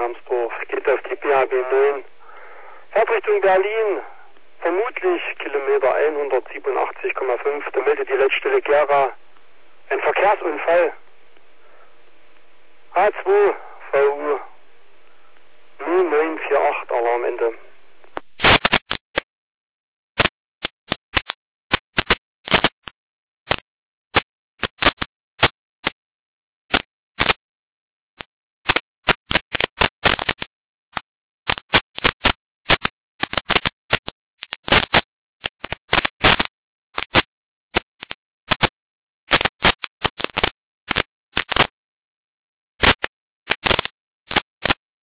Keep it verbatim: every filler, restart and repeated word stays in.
Hermsdorf, geht auf die B H B neun. Fährt Richtung Berlin, vermutlich Kilometer hundertsiebenundachtzig Komma fünf, da meldet die Leitstelle Gera ein Verkehrsunfall. H zwei V U null neun vier acht Alarmende.